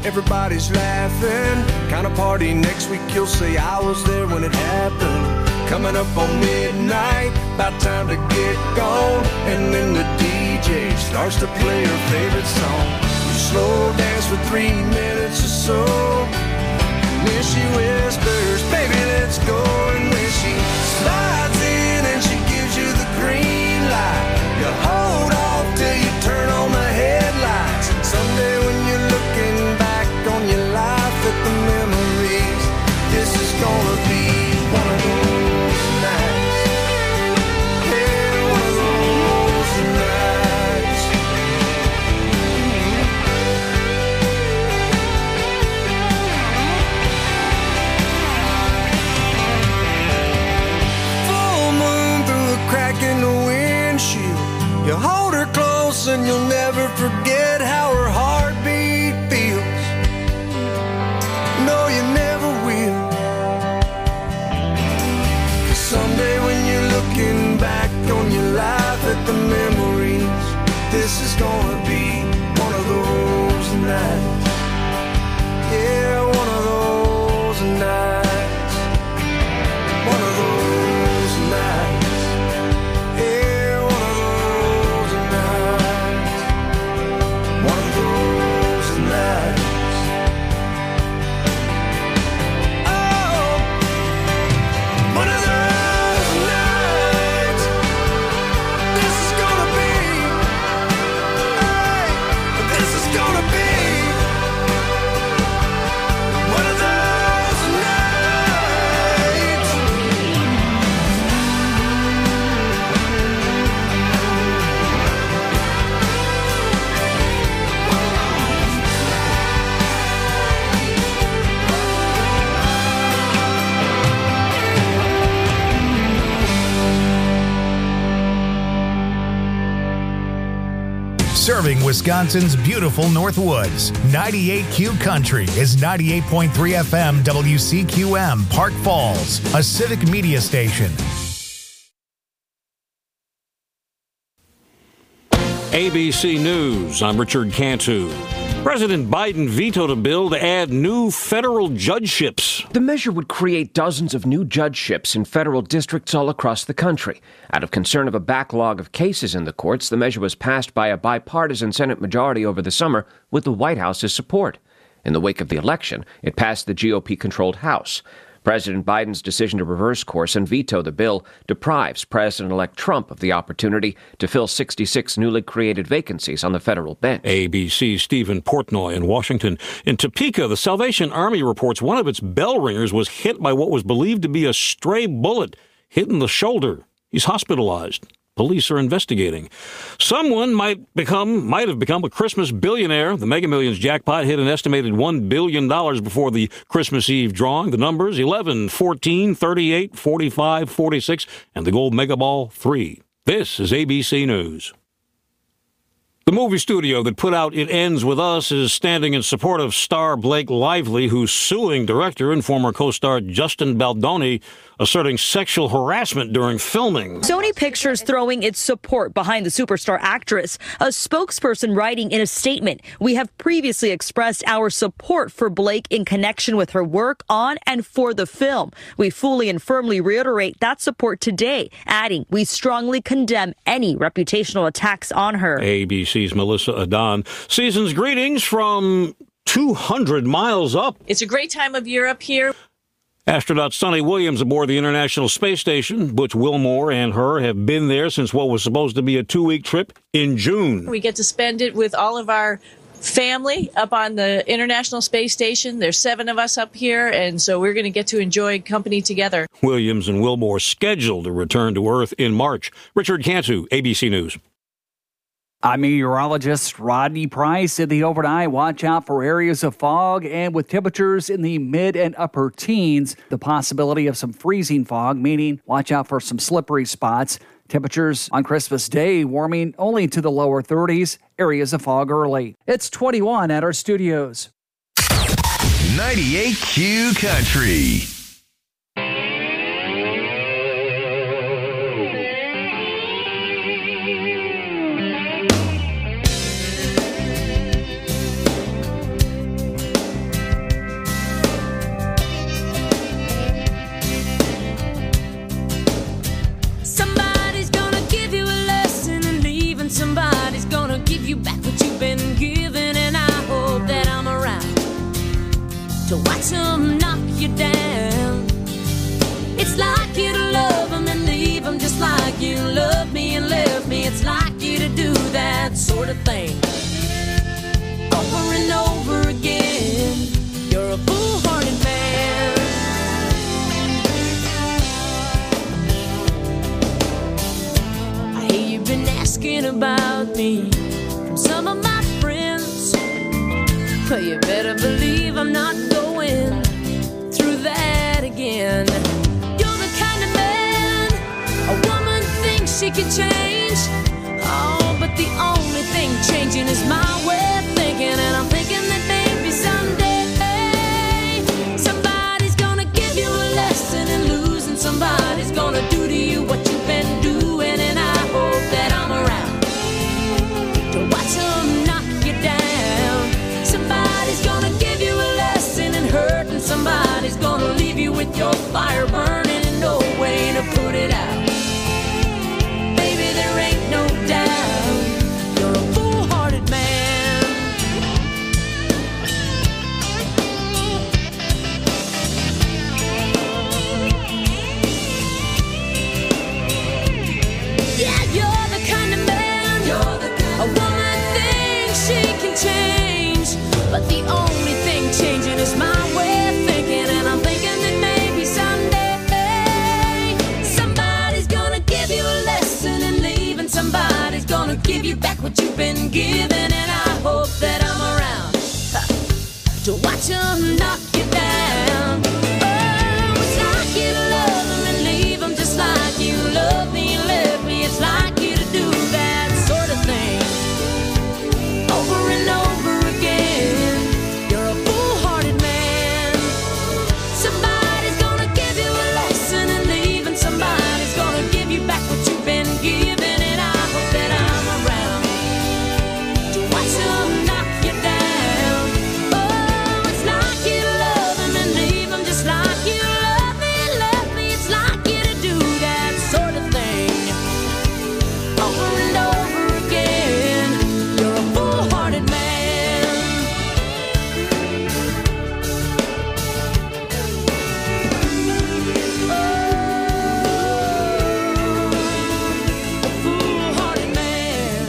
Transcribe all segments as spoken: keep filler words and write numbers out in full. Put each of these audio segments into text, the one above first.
everybody's laughing. Kind of party next week you'll say I was there when it happened. Coming up on midnight, about time to get gone. And then the D J starts to play her favorite song. We slow dance for three minutes or so, and then she whispers, baby, let's go. And when she slides in and she gives you the green light, you hold off till you turn on the headlights. And someday when you're looking back on your life at the memories, this is gonna be one of those. You hold her close and you'll never forget how her heartbeat feels. No, you never will. 'Cause someday when you're looking back on your life at the memories, this is gonna be one of those nights. Yeah, one of those nights. One of those nights. Serving Wisconsin's beautiful North Woods, ninety-eight Q Country is ninety-eight point three F M W C Q M, Park Falls, a civic media station. A B C News, I'm Richard Cantu. President Biden vetoed a bill to add new federal judgeships. The measure would create dozens of new judgeships in federal districts all across the country. Out of concern of a backlog of cases in the courts, the measure was passed by a bipartisan Senate majority over the summer with the White House's support. In the wake of the election, it passed the G O P-controlled House. President Biden's decision to reverse course and veto the bill deprives President-elect Trump of the opportunity to fill sixty-six newly created vacancies on the federal bench. A B C's Stephen Portnoy in Washington. In Topeka, the Salvation Army reports one of its bell ringers was hit by what was believed to be a stray bullet, hit in the shoulder. He's hospitalized. Police are investigating. Someone might become, might have become a Christmas billionaire. The Mega Millions jackpot hit an estimated one billion dollars before the Christmas Eve drawing. The numbers, eleven, fourteen, thirty-eight, forty-five, forty-six, and the gold Mega Ball, three. This is A B C News. The movie studio that put out It Ends With Us is standing in support of star Blake Lively, who's suing director and former co-star Justin Baldoni, asserting sexual harassment during filming. Sony Pictures throwing its support behind the superstar actress. A spokesperson writing in a statement, "We have previously expressed our support for Blake in connection with her work on and for the film. We fully and firmly reiterate that support today," adding, "We strongly condemn any reputational attacks on her." A B C's Melissa Adon. Season's greetings from two hundred miles up. It's a great time of year up here. Astronaut Sunny Williams aboard the International Space Station. Butch Wilmore and her have been there since what was supposed to be a two-week trip in June. We get to spend it with all of our family up on the International Space Station. There's seven of us up here, and so we're going to get to enjoy company together. Williams and Wilmore scheduled to return to Earth in March. Richard Cantu, A B C News. I'm meteorologist Rodney Price. In the overnight, watch out for areas of fog, and with temperatures in the mid and upper teens, the possibility of some freezing fog, meaning watch out for some slippery spots. Temperatures on Christmas Day warming only to the lower thirties, areas of fog early. It's twenty-one at our studios. ninety-eight Q Country. that sort of thing. Over and over again, you're a foolhardy man. I hear you've been asking about me from some of my friends. Well, you better believe I'm not going through that again. You're the kind of man a woman thinks she can change. Oh, but the only thing changing is my way of thinking. And I'm thinking that maybe someday somebody's gonna give you a lesson in losing. Somebody's gonna do to you what you've been doing. And I hope that I'm around to watch them knock you down. Somebody's gonna give you a lesson in hurt, and somebody's gonna leave you with your fire burning and no way to put it out. Baby, there ain't no doubt you're a foolhardy man. Yeah, you're the kind of man you're the kind a woman thinks she can change, but the only thing changing is my way of thinking. And I'm thinking that maybe someday somebody's gonna give you a lesson in leaving. Somebody's gonna give you back what you've been given. And I hope that I'm around ha, to watch them knock you down. Oh, it's like you to love them and leave them, just like you love me and left me. It's like you to do that sort of thing over and over again. You're a foolhardy man. Somebody's gonna give you a lesson in leaving. Somebody's gonna give you back what you've been given. And I hope that I'm around to watch them knock you down. Oh, it's like you to love them and leave them, just like you love me and left me. It's like you to do that sort of thing over and over again. You're a foolhardy man. A foolhardy man.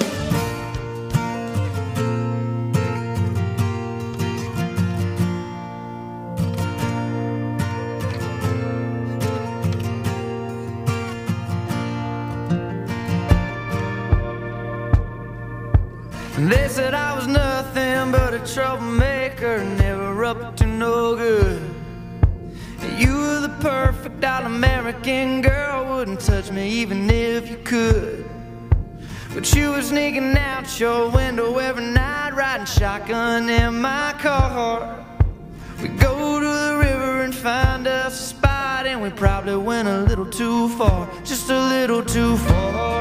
They said I was nothing but a troublemaker, never up to no good. You were the perfect all-American girl, wouldn't touch me even if you could. But you were sneaking out your window every night, riding shotgun in my car. We go to the river and find us a spot, and we probably went a little too far, just a little too far.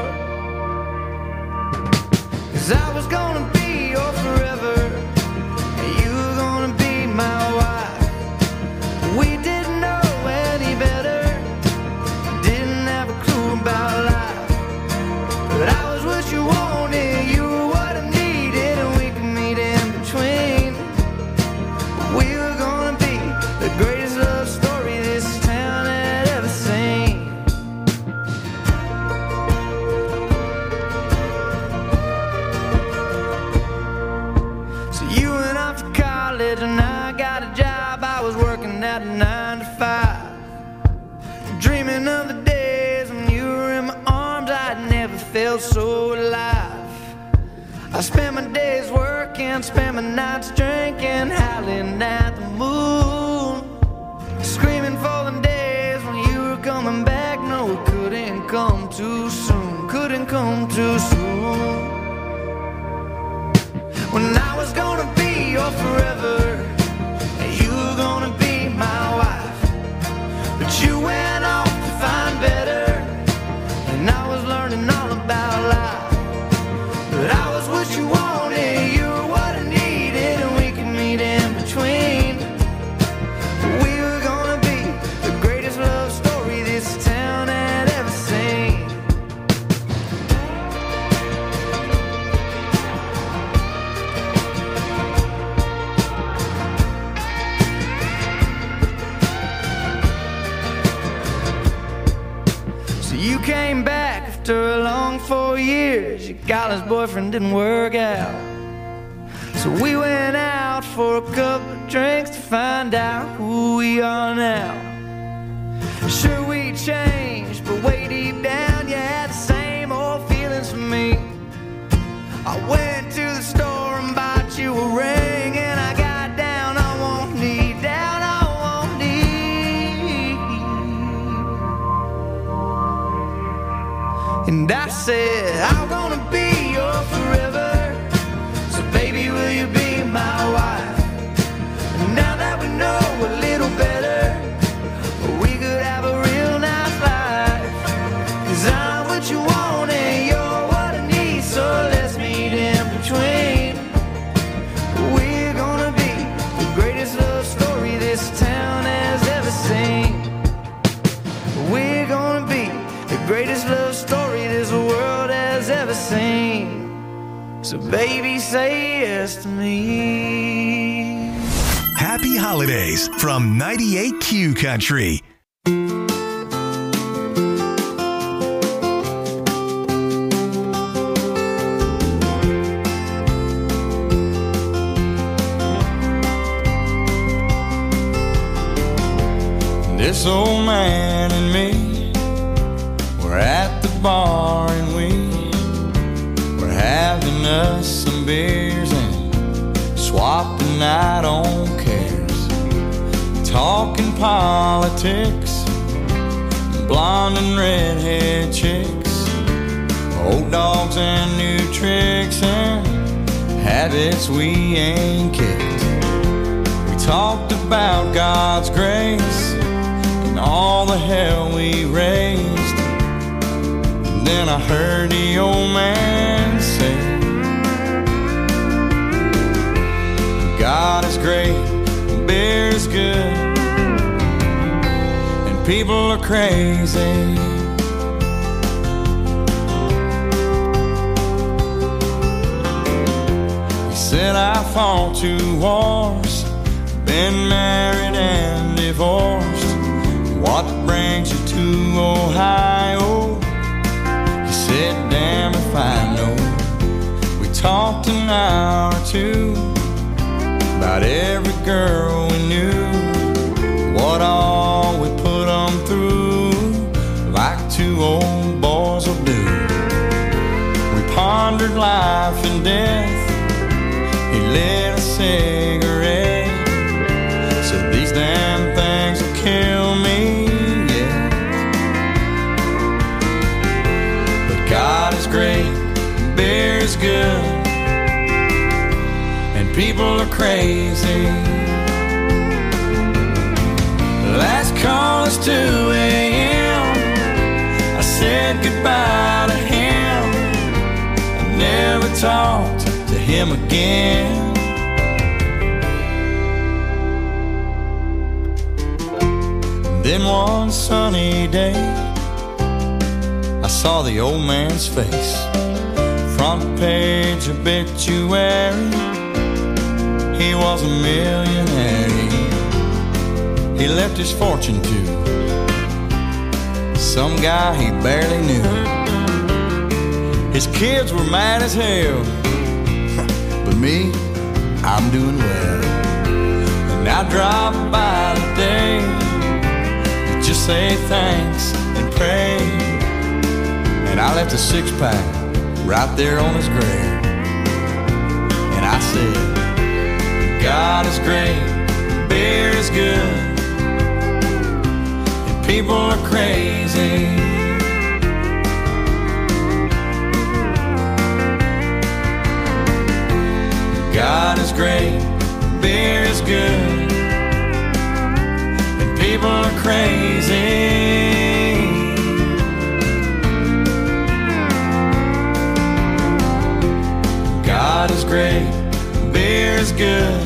'Cause I was gonna be your forever, and you were gonna be my wife. We didn't know any better, didn't have a clue about life. But I was what you wanted, you were what I needed, and we could meet in between. We were gonna be the greatest love story this town had ever seen. So you went off to college and I got a job. I was working at a nine to five, dreaming of the days when you were in my arms. I'd never felt so alive. I spent my days working, spent my nights drinking, howling at the moon, screaming for the days when you were coming back. No, it couldn't come too soon, couldn't come too soon. When I was gonna be your forever, and you were gonna be my wife. But you went off to find better, and I was learning all about life. But I was what you wanted, you were what I needed, and we could meet in between. We were gonna be the greatest love story this town had ever seen. So you came back after a long four years. You college boyfriend didn't work out. So we went out for a couple of drinks to find out who we are now. Sure we changed, but way deep down you had the same old feelings for me. I went to the store and bought you a ring, and I got down on one knee, down on one knee. And I said, I'm gonna be your forever. So baby, will you be my wife? And now that we know a little better, we could have a real nice life. 'Cause I'm what you want and you're what I need, so let's meet in between. We're gonna be the greatest love story this town has ever seen. We're gonna be the greatest love story this world has ever seen. So baby, say yes to me. Happy holidays from ninety-eight Q Country. This old man and me, we're at the bar and we we're having us some beers and swapping out on cares, talking politics, blonde and redhead chicks, old dogs and new tricks and habits we ain't kicked. We talked about God's grace and all the hell we raised. Then I heard the old man say, God is great, beer is good, and people are crazy. He said I fought two wars, been married and divorced. What brings you to Ohio? Said, damn if I know. We talked an hour or two about every girl we knew, what all we put them through, like two old boys will do. We pondered life and death. He lit a cigarette, said these damn things will kill me. God is great, beer is good, and people are crazy. Last call is two a.m. I said goodbye to him. I never talked to him again. Then one sunny day I saw the old man's face, front page obituary. He was a millionaire. He left his fortune to some guy he barely knew. His kids were mad as hell, but me, I'm doing well. And I drop by today to just say thanks and pray. And I left a six-pack right there on his grave. And I said, God is great, beer is good, and people are crazy. God is great, beer is good, and people are crazy. God is great, beer is good,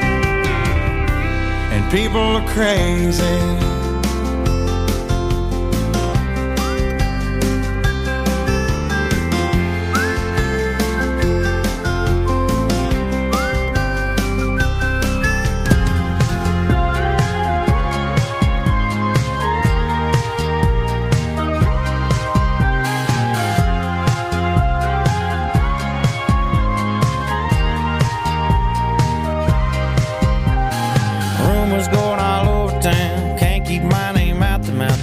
and people are crazy.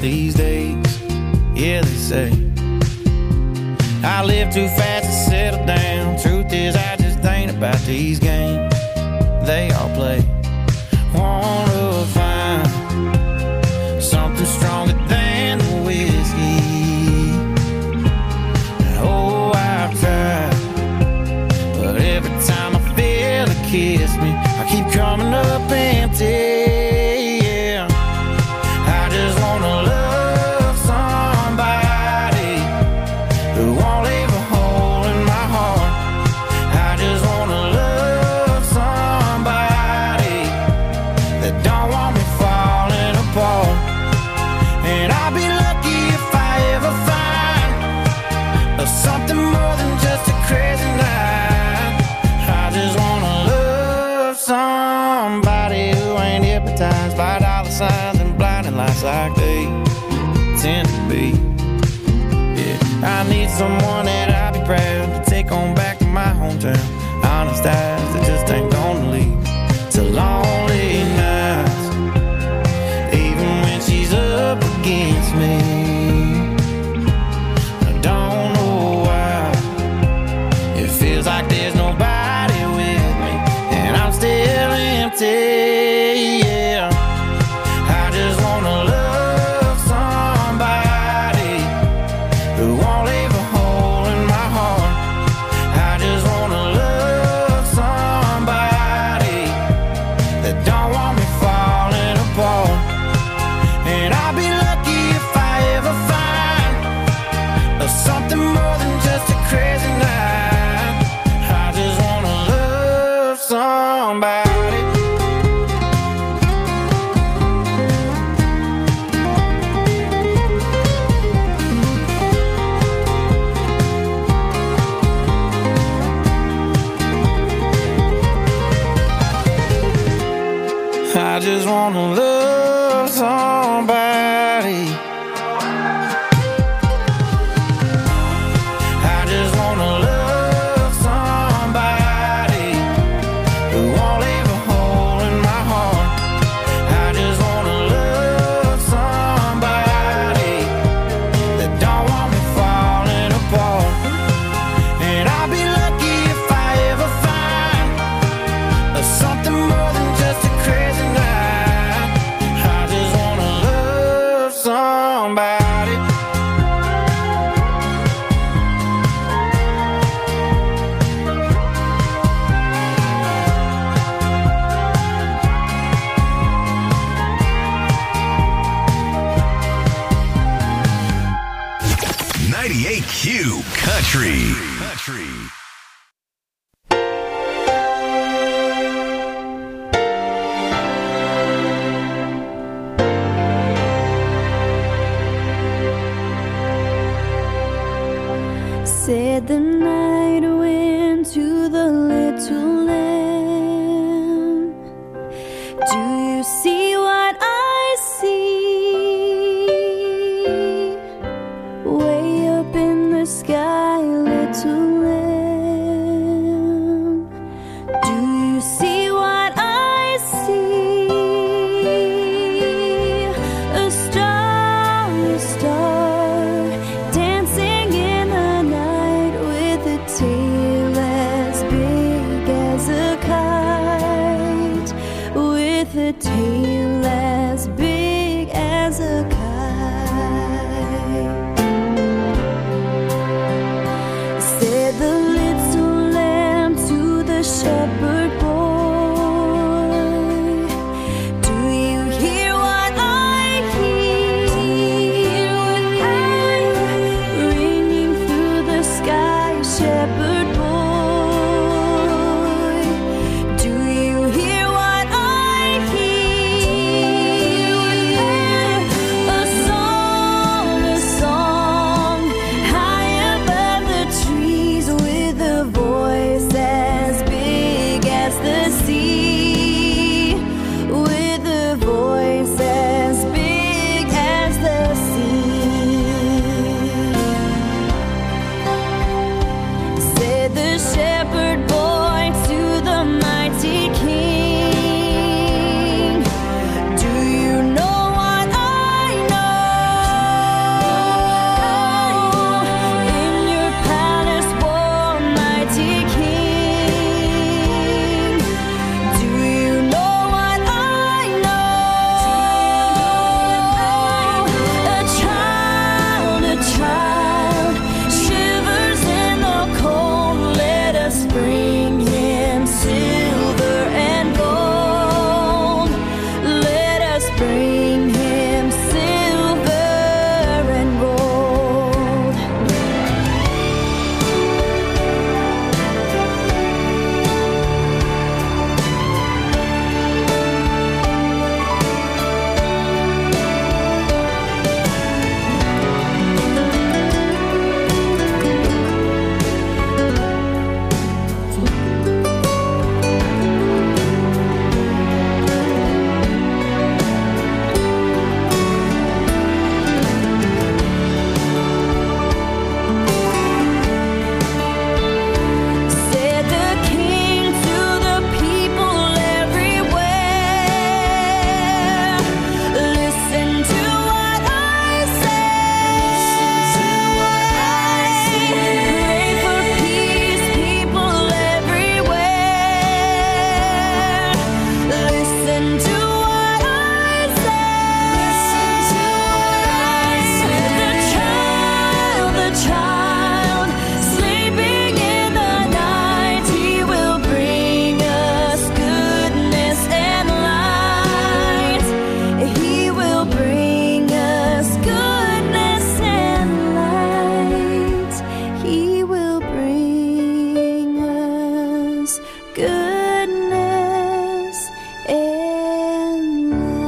these days. Yeah, they say I live too fast to settle down. Truth is, I just ain't about these games they all play. Wanna find something stronger than the whiskey. Oh, I've tried, but every time I feel it kiss me, I keep coming up empty. Yeah, I just wanna love somebody who won't leave a hole in my heart. I just wanna love somebody that don't want me falling apart. And I'll be lucky if I ever find something more than just a crazy night. I just wanna love somebody who ain't hypnotized by dollar signs and blinding lights like they tend to be. Yeah, I need someone that I'll be proud to take on back to my hometown. Honest eyes that just ain't gonna leave to lonely nights, even when she's up against me. I don't know why it feels like there's nobody with me, and I'm still empty. Yeah, I just wanna love somebody who won't leave a hole in my heart. I just wanna love somebody that don't want me falling apart. And I'll be lucky if I ever find something more than just a crazy night. I just wanna love somebody. I just wanna love somebody. I just wanna love somebody who won't leave a hole in my heart. I just wanna love somebody that don't want me falling apart. And I'll be lucky if I ever find something more than just a crazy night. I just wanna love somebody. ninety-eight Q Country. Country. Said the night went to the little lamb. Do you see what I see? Way up in the sky, little lamb. Do you see what I see? A star, a star, dancing in the night with a tail as big as a kite, with a tail as big as a kite. Said the little lamb to the shepherd boy, do you hear what I hear? Ringing through the sky, shepherd boy, do you hear what I hear? A song, a song, high above the trees, with a voice as big as the sea, with a voice as big as the sea. Said goodness in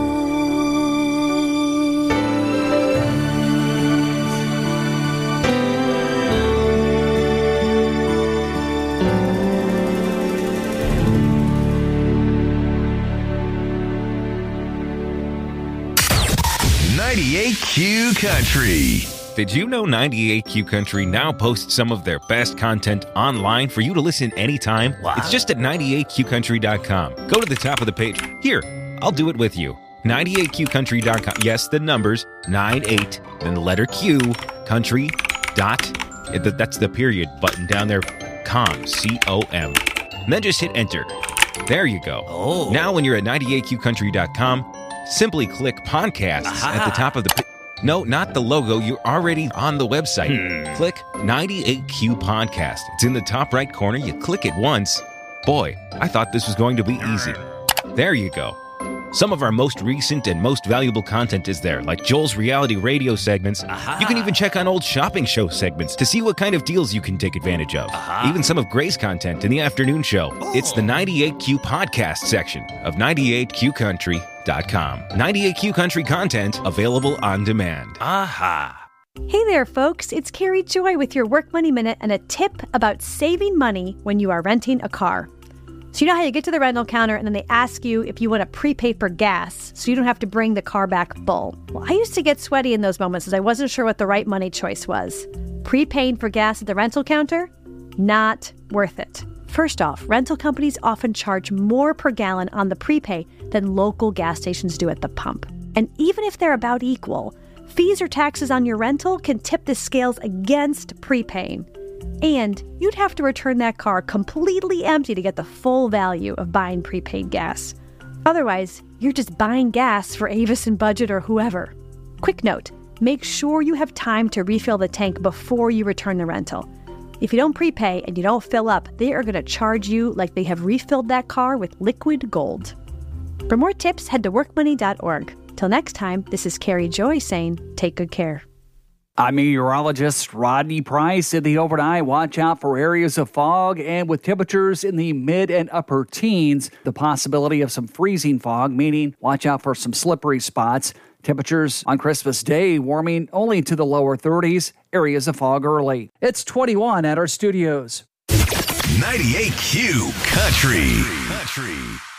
ninety-eight Q Country. Did you know ninety-eight Q Country now posts some of their best content online for you to listen anytime? Wow. It's just at ninety-eight q country dot com. Go to the top of the page. Here, I'll do it with you. ninety-eight q country dot com. Yes, the numbers, ninety-eight, then the letter Q, country, dot, that's the period button down there, com, C O M. And then just hit enter. There you go. Oh. Now when you're at ninety-eight q country dot com, simply click podcasts Aha. at the top of the page. No, not the logo. You're already on the website. Hmm. Click ninety-eight Q Podcast. It's in the top right corner. You click it once. Boy, I thought this was going to be easy. There you go. Some of our most recent and most valuable content is there, like Joel's reality radio segments. Aha. You can even check on old shopping show segments to see what kind of deals you can take advantage of. Aha. Even some of Gray's content in the afternoon show. Oh. It's the ninety-eight Q Podcast section of ninety-eight q country dot com. ninety-eight Q Country content available on demand. Aha. Hey there, folks. It's Carrie Joy with your Work Money Minute and a tip about saving money when you are renting a car. So you know how you get to the rental counter and then they ask you if you want to prepay for gas so you don't have to bring the car back full. Well, I used to get sweaty in those moments as I wasn't sure what the right money choice was. Prepaying for gas at the rental counter? Not worth it. First off, rental companies often charge more per gallon on the prepay than local gas stations do at the pump. And even if they're about equal, fees or taxes on your rental can tip the scales against prepaying. And you'd have to return that car completely empty to get the full value of buying prepaid gas. Otherwise, you're just buying gas for Avis and Budget or whoever. Quick note, make sure you have time to refill the tank before you return the rental. If you don't prepay and you don't fill up, they are going to charge you like they have refilled that car with liquid gold. For more tips, head to work money dot org. Till next time, this is Carrie Joy saying, take good care. I'm meteorologist Rodney Price in the overnight. Watch out for areas of fog, and with temperatures in the mid and upper teens, the possibility of some freezing fog, meaning watch out for some slippery spots. Temperatures on Christmas Day warming only to the lower thirties, areas of fog early. It's twenty-one at our studios. ninety-eight Q Country. Country.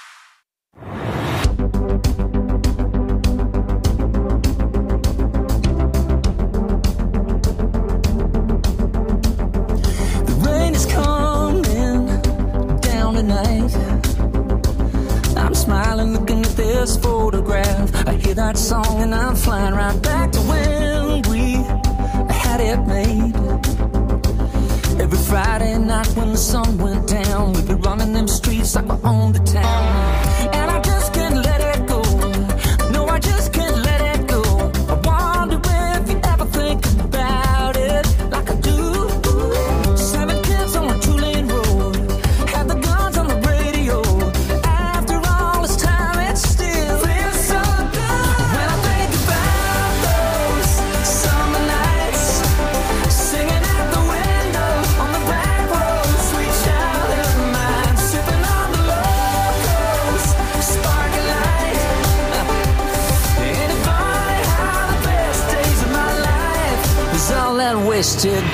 Smiling, looking at this photograph. I hear that song and I'm flying right back to when we had it made. Every Friday night when the sun went down, we'd be running them streets like we owned the town. And I just can't let it go. No, I just can't let it go. I wonder if you ever think about it like I do. Seven kids on a two-lane road, had the guns on the radio. Wasted time.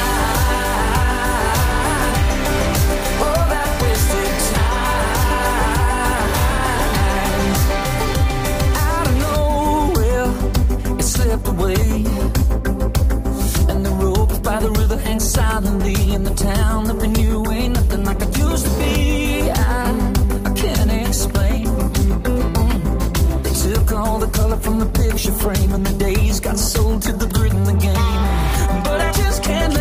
Oh, that wasted time. Out of nowhere, it slipped away. And the rope by the river hangs silently in the town that we knew ain't nothing like it used to be. I, I can't explain. Mm-mm. They took all the color from the picture frame, and the days got sold to the grid in the game. But I just can't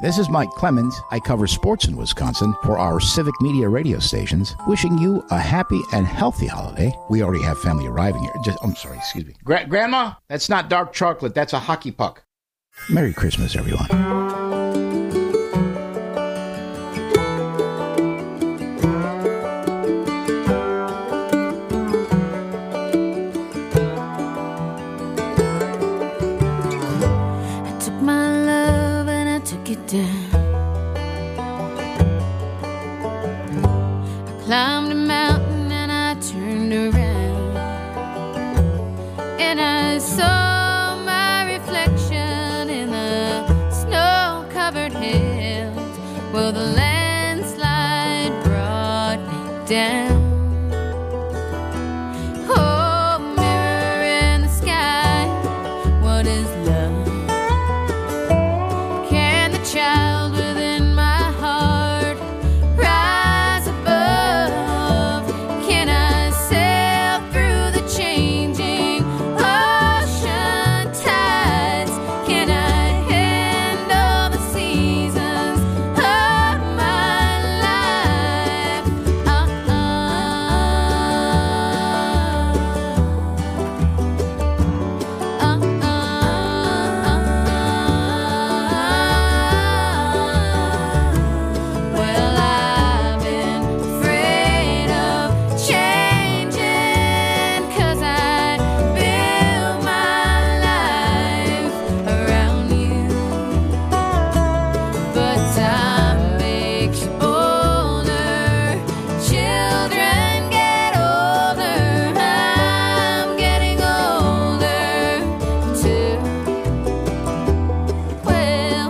this is Mike Clemens. I cover sports in Wisconsin for our civic media radio stations. Wishing you a happy and healthy holiday. We already have family arriving here. Just, I'm sorry, excuse me. Gra- Grandma, that's not dark chocolate. That's a hockey puck. Merry Christmas, everyone. Climbed a mountain and I turned around and I saw my reflection in the snow-covered hills. Well, the landslide brought me down. Oh, mirror in the sky, what is love? Can the child within my heart rise above? Can I sail through the changing ocean tides? Can I handle the seasons of my life? Uh-uh. Well, I've been afraid of changing 'cause I built my life around you. But time makes you older, children get older, I'm getting older too. Well,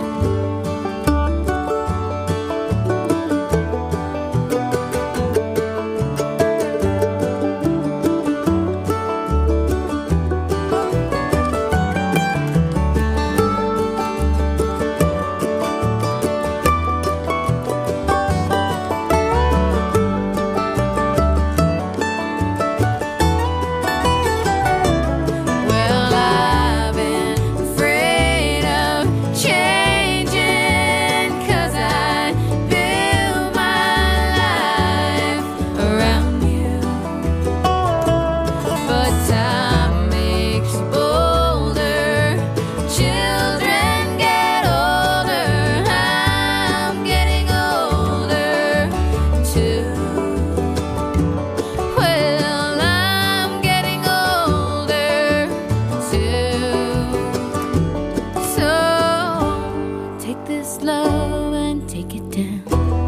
Well, I've been afraid of changing 'cause I built my life around you. But time makes you older, children get older, I'm getting older too. Well, I'm getting older too. So take this love and take it down.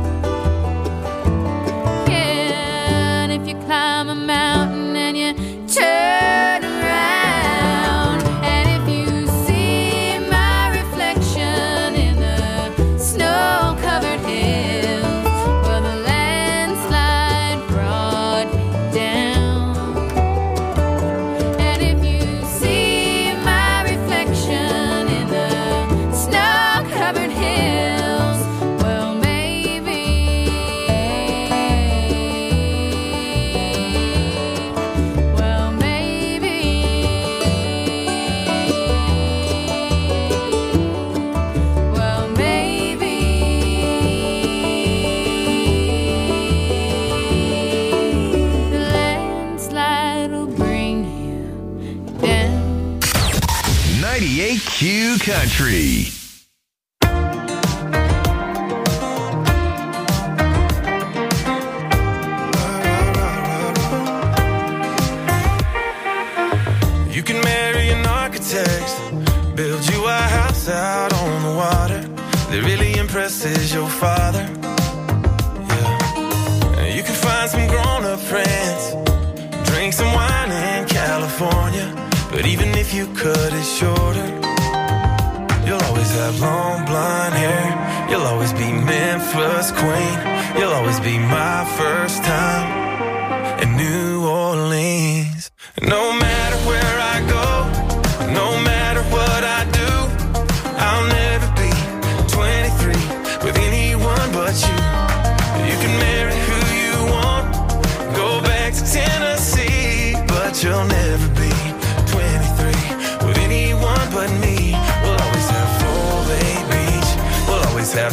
Yeah, and if you climb a mountain and you turn around, and if you see my reflection in the snow-covered hills, well, the landslide brought me down. And if you see my reflection in the snow-covered hills, well, maybe, well, maybe, well, maybe the landslide will bring you down. ninety-eight Q Country. You can marry an architect, build you a house out on the water that really impresses your father. Yeah. And you can find some grown-up friends, drink some wine in California. But even if you cut it shorter, you'll always have long blonde hair. You'll always be Memphis queen. You'll always be my first time in New Orleans. No matter where I go, no matter what I do, I'll never be twenty-three with anyone but you. You can marry who you want, go back to Tennessee, but you'll never be twenty-three with anyone but me. We'll always have full Bay Beach, we'll always have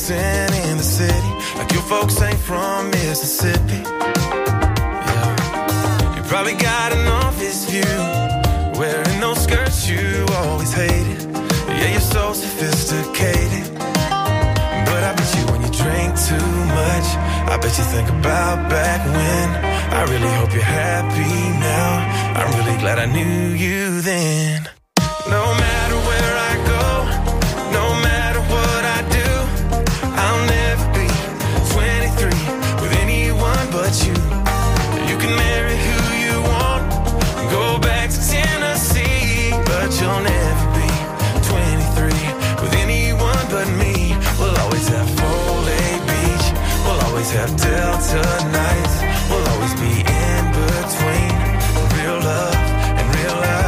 dancing in the city like your folks ain't from Mississippi. Yeah. You probably got an office view, wearing those skirts you always hated. Yeah, you're so sophisticated. But I bet you when you drink too much, I bet you think about back when. I really hope you're happy now. I'm really glad I knew you then. No matter where I go, no matter what I do, I'll never be twenty-three with anyone but you. You can marry who you want, go back to Tennessee, but you'll never be twenty-three with anyone but me. We'll always have Foley Beach, we'll always have Delta nights, we'll always be in between real love and real life.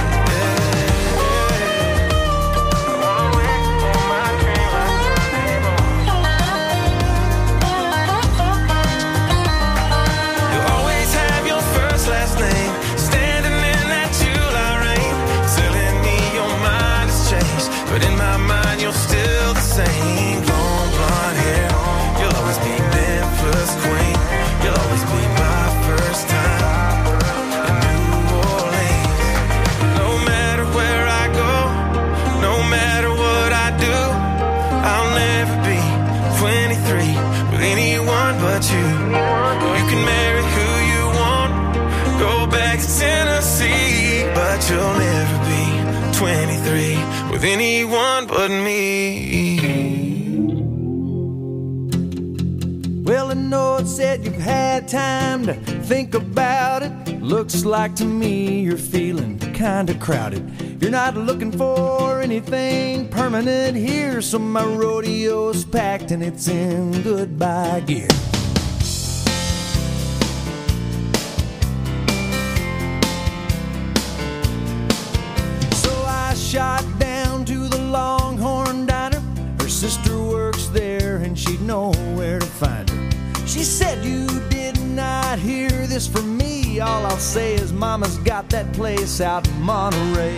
But in my mind, you're still the same. Long blonde hair, you'll always be Memphis queen. You'll always be my first time in New Orleans. No matter where I go, no matter what I do, I'll never be twenty-three with anyone but you. You can marry who you want, go back to Tennessee, but you'll never be twenty-three with anyone but me. Well, I know it said you've had time to think about it. Looks like to me you're feeling kinda crowded. You're not looking for anything permanent here, so my rodeo's packed and it's in goodbye gear. Shot down to the Longhorn Diner. Her sister works there and she'd know where to find her. She said you did not hear this from me. All I'll say is mama's got that place out in Monterey.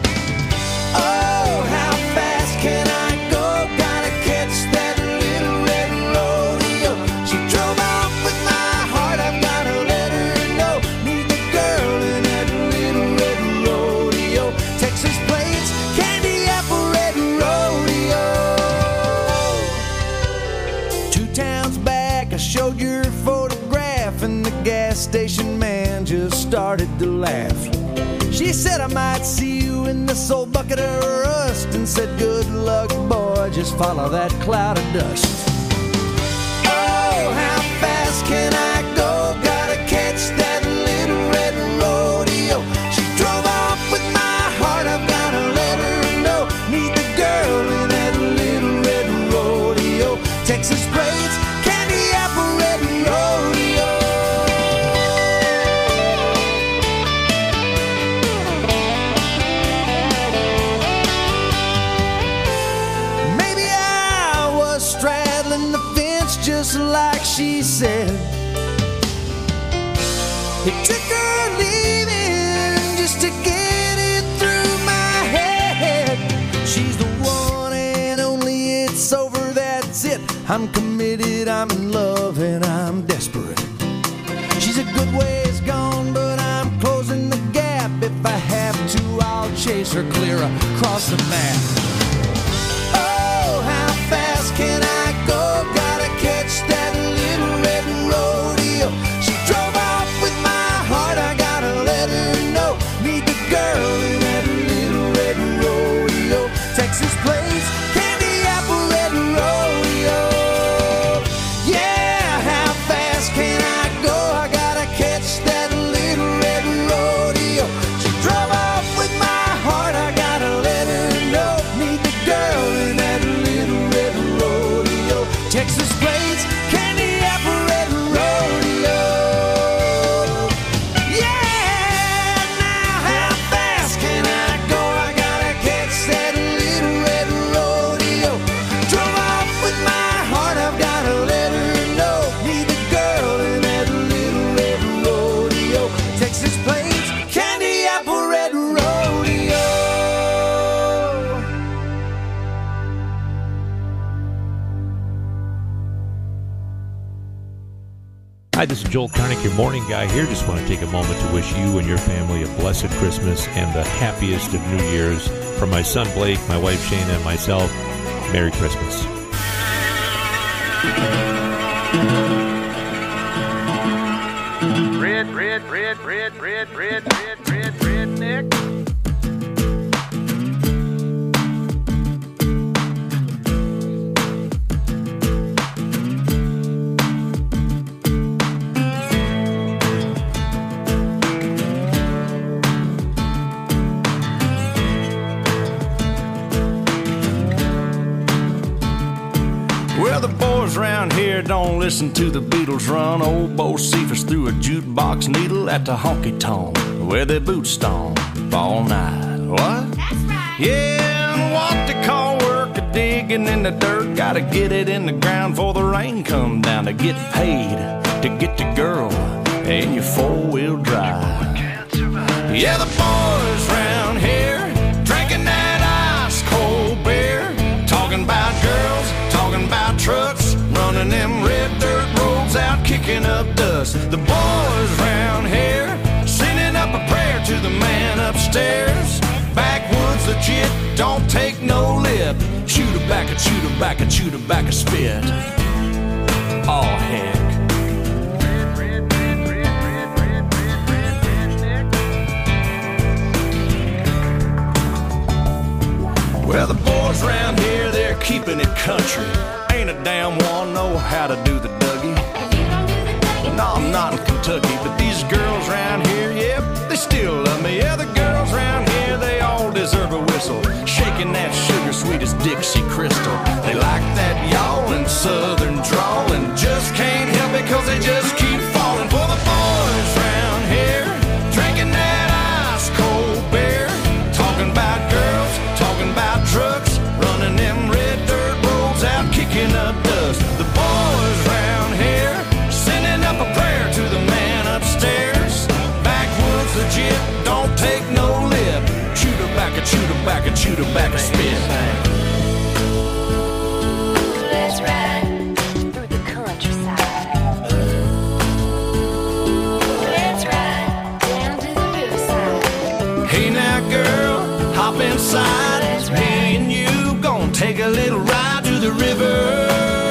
Oh, how fast can I go? Gotta catch that little red rodeo. She drove off with my heart, I've gotta let her know. Meet the girl in that little red rodeo. Texas Plains, Candy Apple Red Rodeo. Two towns back, I showed your photograph, and the gas station man just started to laugh. She said I might see you in this old bucket of rust, and said good luck, boy, just follow that cloud of dust. Oh, how fast can I go? Gotta catch that little red rodeo. She drove off with my heart, I've gotta let her know. Meet the girl in that little red rodeo. Texas braids, Candy Apple Red Rodeo. Maybe I was straddling the fence just like she said. It took her leaving just to get it through my head. She's the one and only, it's over, that's it. I'm committed, I'm in love, and I'm desperate. She's a good ways gone, but I'm closing the gap. If I have to, I'll chase her clear across the map. Oh, how fast can I go? Gotta catch that little red rodeo. She drove off with my heart, I gotta let her know. Meet the girl in that little red rodeo. Texas Plains, Candy Apple Red Rodeo. Yeah, how fast can I go? I gotta catch that little red rodeo. She drove off with my heart, I gotta let her know. Meet the girl in that little red rodeo. Texas Plains, Candy Apple Red Rodeo. Yeah, now how fast can I go? I gotta catch that little red rodeo. Drove off with my heart, I've gotta let her know. Meet the girl in that little red rodeo. Texas Plains, Candy Apple Red Rodeo. Hi, this is Joel Karnick, your morning guy here. Just want to take a moment to wish you and your family a blessed Christmas and the happiest of New Year's. From my son Blake, my wife Shana, and myself, Merry Christmas. Red, red, red, red, red, red, red, red, redneck. Well, the boys around here don't listen to the Beatles run. Old Bo Cephas threw a jukebox needle at the honky-tonk where they boot stomp all night. What? That's right. Yeah, and what they call work a digging in the dirt. Gotta get it in the ground before the rain come down to get paid, to get the girl in your four-wheel drive. Yeah, the boys around here drinking that ice-cold beer, talking about girls, talking about trucks, running them red dirt roads out, kicking up dust. The boys around here sending up a prayer to the man upstairs. Backwoods legit, don't take no lip. Shoot her back, a shoot her back, a shoot her back, a spit. Oh, heck. Well, the boys around here, they're keeping it country. Ain't a damn one know how to do the Dougie. No, I'm not in Kentucky, but these girls around here, yep, they still love me. Yeah, the girls around here, they all deserve a whistle. Shaking that sugar sweet as Dixie Crystal. They like that yawling southern drawl and just can't help it cause they just keep falling for the boys around here. Drinking that ice cold beer, talking about girls, talking about trucks, running them red dirt roads out, kicking up dust. The boys around here sending up a prayer to the man upstairs. Backwoods legit, don't take no lip. Shoot her back, a shoot her back, a shoot her back, a spit. Let's ride through the countryside. Let's ride down to the riverside. Hey now girl, hop inside. Me and you gonna take a little ride to the river.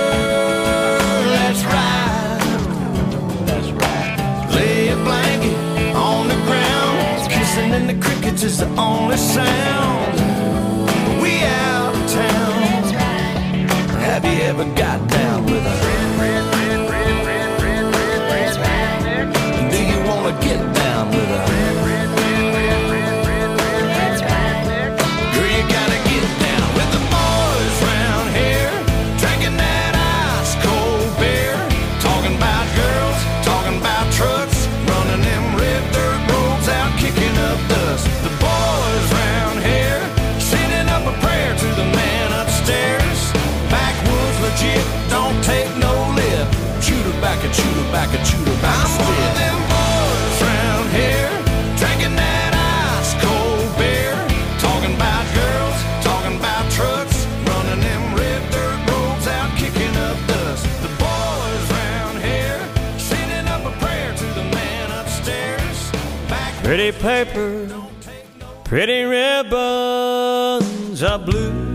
Let's ride. Let's ride. Lay a blanket on the ground. Kissing in the crickets is the only sound. We out of town. Have you ever got down with a red, red, red, red, red, red, red, red, red? Do you wanna get down with a red, red, red, red, red, red, red, red? Girl, you gotta get down with the boys round here, drinking that ice cold beer, talking about girls, talking about trucks, running them red dirt roads out, kicking up dust. The boys round here sending up a prayer to the man upstairs. Backwoods legit, don't take no lip. Shoot her back and shoot her back and shoot her back. I'm one of them boys round here, drinking that ice cold beer, talking about girls, talking about trucks, running them red dirt roads out, kicking up dust. The boys round here sending up a prayer to the man upstairs. Pretty paper, pretty ribbons of blue.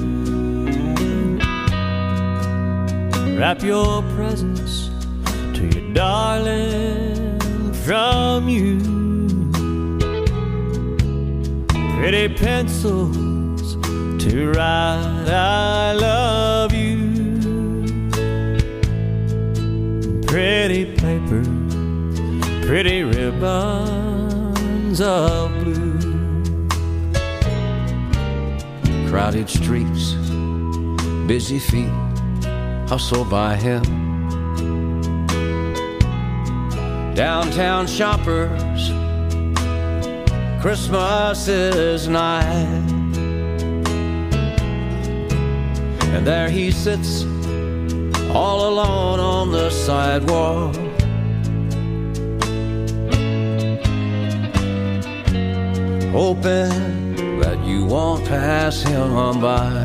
Wrap your presents to your darling from you. Pretty pencils to write I love you. Pretty paper, pretty ribbons of blue. Crowded streets, busy feet, hustle by him. Downtown shoppers, Christmas is nigh, and there he sits all alone on the sidewalk, hoping that you won't pass him by.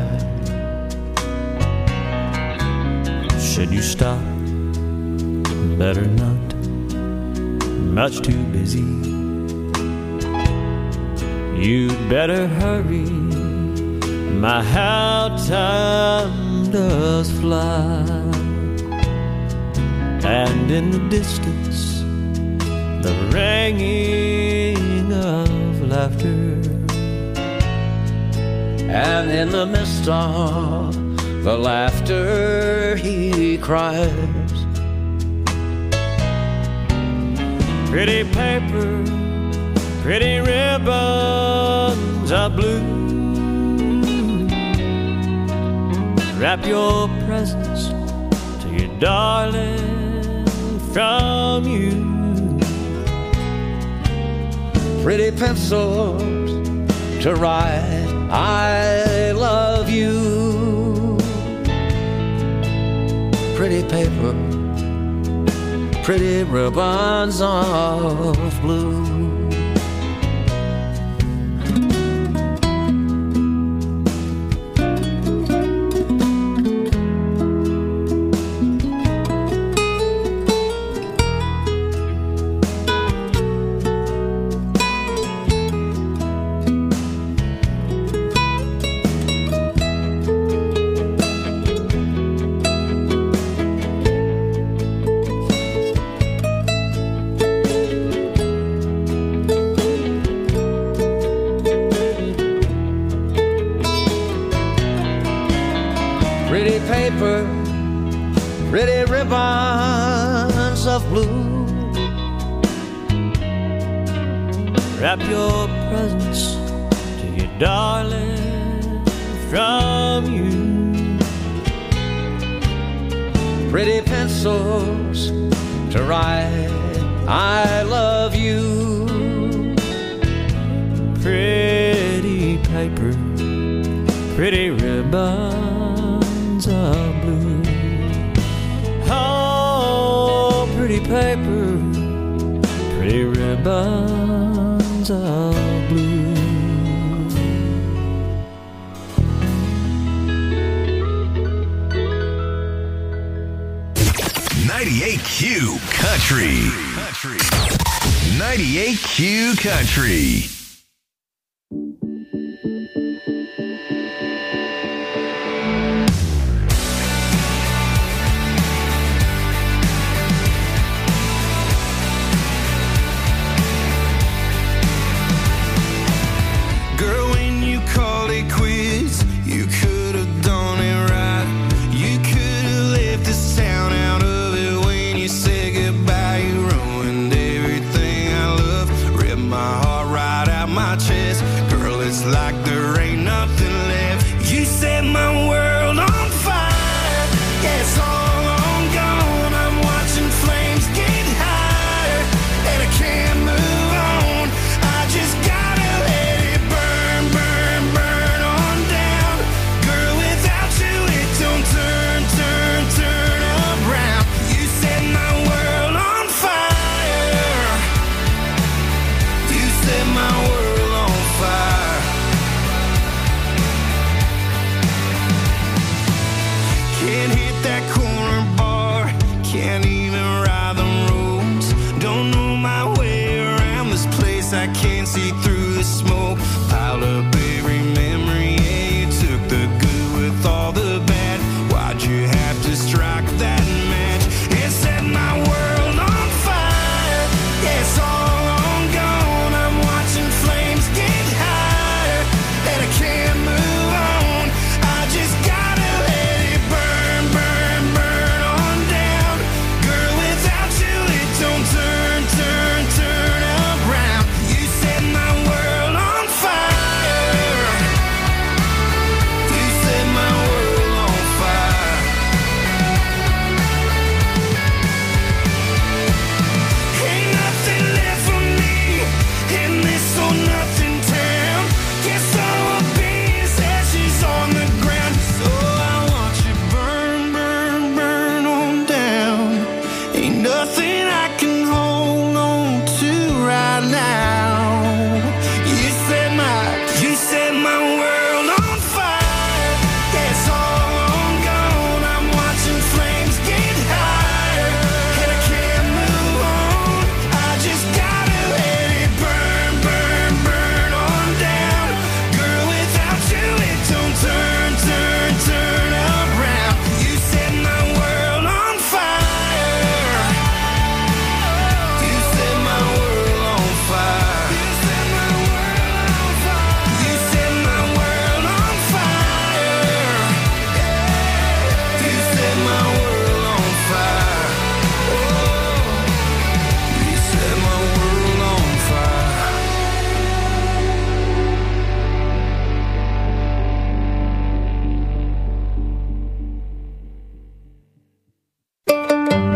Should you stop? Better not. much too busy. You'd better hurry, my how time does fly. And in the distance, the ringing of laughter. And in the midst of the laughter he cries, pretty paper, pretty ribbons of blue, wrap your presents to your darling from you. Pretty pencils to write I love you. Pretty paper, pretty ribbons of blue. Pretty paper, pretty ribbons of blue. Wrap your presents to your darling from you. Pretty pencils to write I love you. Pretty paper, pretty ribbons of blue. Oh, pretty paper, pretty ribbons of blue. ninety-eight Q Country. Country. ninety-eight Q Country. Right out.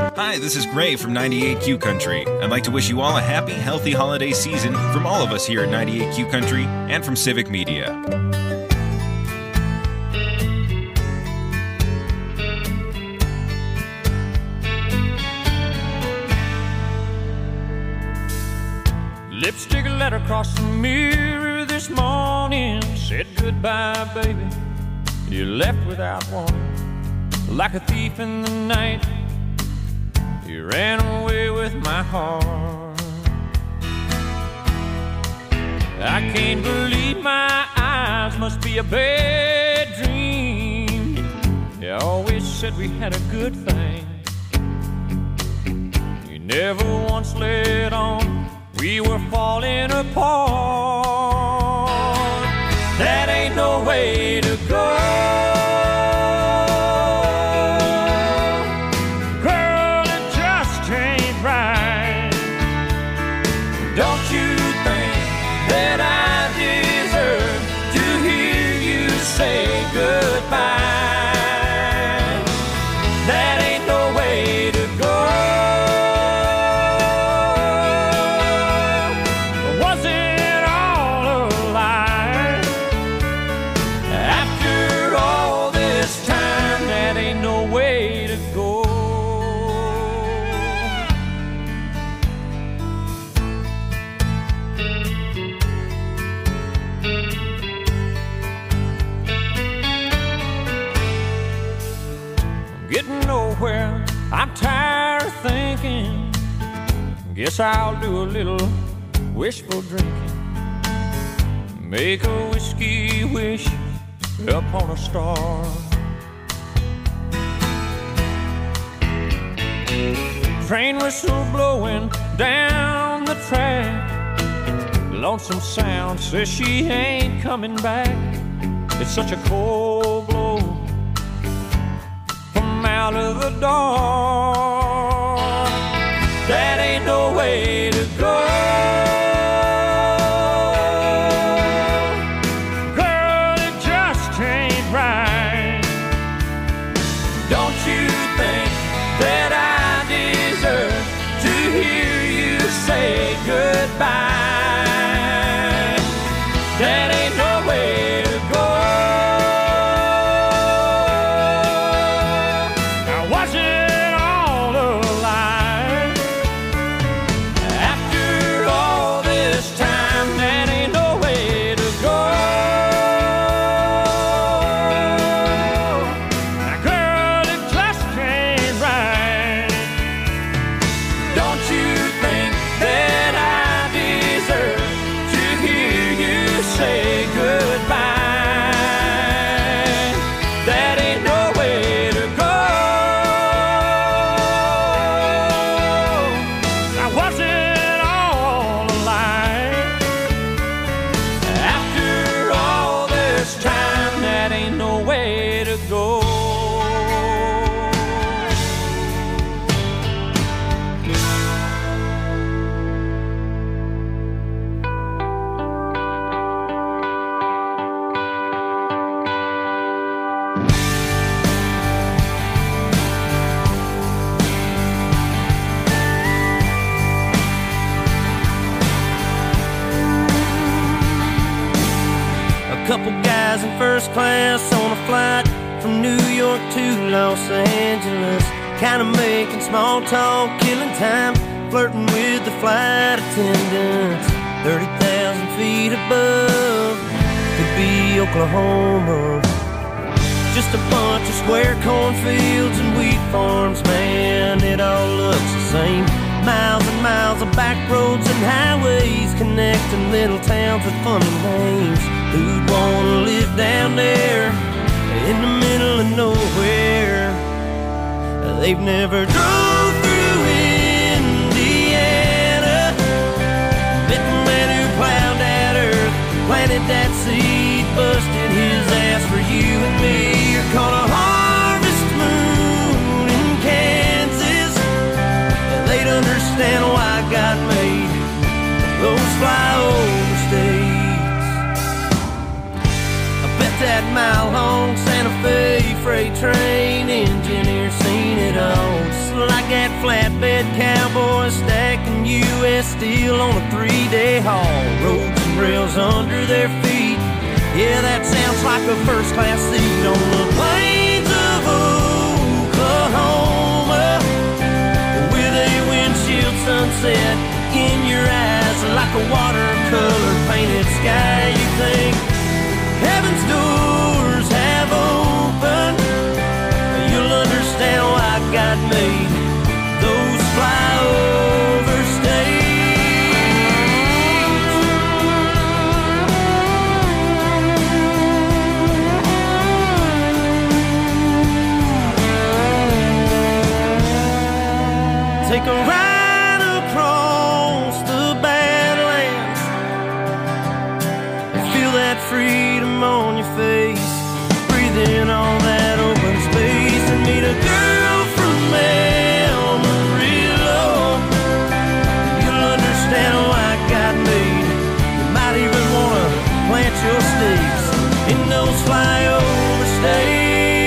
Hi, this is Gray from ninety-eight Q Country. I'd like to wish you all a happy, healthy holiday season from all of us here at ninety-eight Q Country and from Civic Media. Lipstick letter across the mirror this morning said goodbye, baby. You left without warning, like a thief in the night. You ran away with my heart. I can't believe my eyes, must be a bad dream. You always said we had a good thing. You never once let on we were falling apart. That ain't no way to go. Girl, it just ain't right. Don't you think that I deserve to hear you say goodbye? That ain't no way to go. I'm tired of thinking. Guess I'll do a little wishful drinking. Make a whiskey wish up on a star. Train whistle blowing down the track. Lonesome Sound says she ain't coming back. It's such a cold blow out of the dark. That ain't no way to go. Girl, it just ain't right. Don't you think that I deserve to hear you say goodbye? That ain't no way to go. Couple guys in first class on a flight from New York to Los Angeles, kind of making small talk, killing time, flirting with the flight attendants. thirty thousand feet above, could be Oklahoma. Just a bunch of square cornfields and wheat farms, man, it all looks the same. Miles and miles of back roads and highways connecting little towns with funny names. Who'd wanna live down there in the middle of nowhere? They've never drove through Indiana, met the man who plowed that earth, planted that seed, busted his ass for you and me. You're caught a harvest moon in Kansas. They'd understand why God made those flyover states. That mile-long Santa Fe freight train engineer seen it all, just like that flatbed cowboys stacking U S steel on a three-day haul. Roads and rails under their feet. Yeah, that sounds like a first-class seat on the plains of Oklahoma, with a windshield sunset in your eyes like a watercolor painted sky. You think heaven's doors have opened, you'll understand why God made those flyover states. Take a ride across the Badlands and feel that freedom on your face. Breathe in all that open space and meet a girl from Amarillo. You'll understand why God made. You might even want to plant your stakes in those flyover states.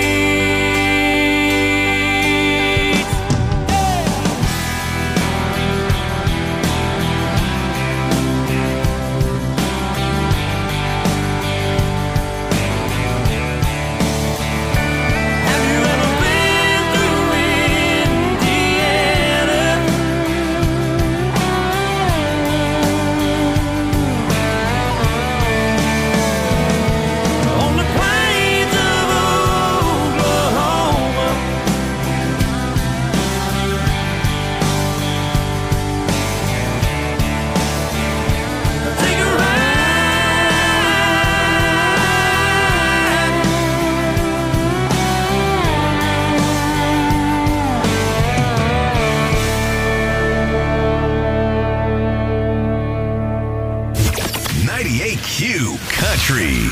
ninety-eight Q Country.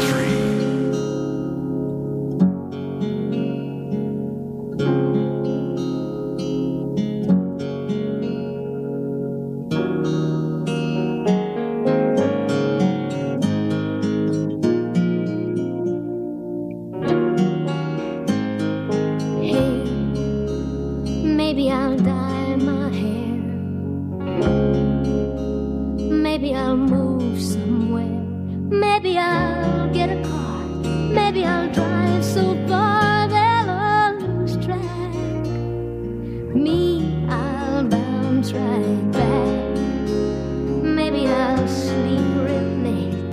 Maybe I'll dye my hair. Maybe I'll move somewhere. Maybe I'll get a car. Maybe I'll drive so far they'll all lose track. Me, I'll bounce right back. Maybe I'll sleep real late.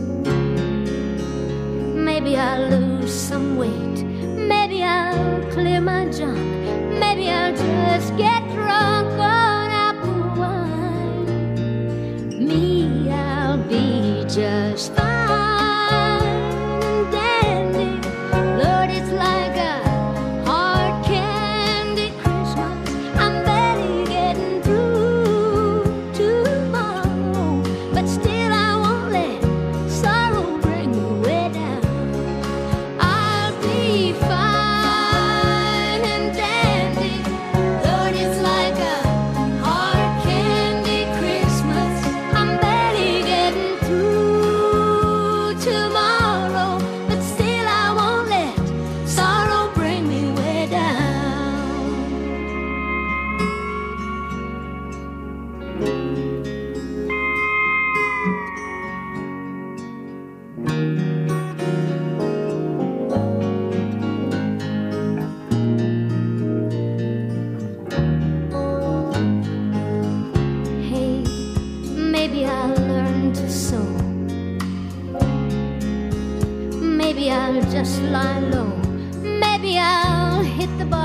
Maybe I'll lose some weight. Maybe I'll clear my junk. Maybe I'll just get drunk on apple wine. Me, I'll be just fine and dandy. Lord, it's like a hard candy Christmas. I'm barely getting through tomorrow, but still I won't let sorrow bring me way down. I'll be fine and dandy. Lord, it's like a hard candy Christmas. I'm barely getting through tomorrow, but still I won't let sorrow bring me way down. Hey, maybe I'll learn to sew. Maybe I'll just lie low. Maybe I'll hit the bar.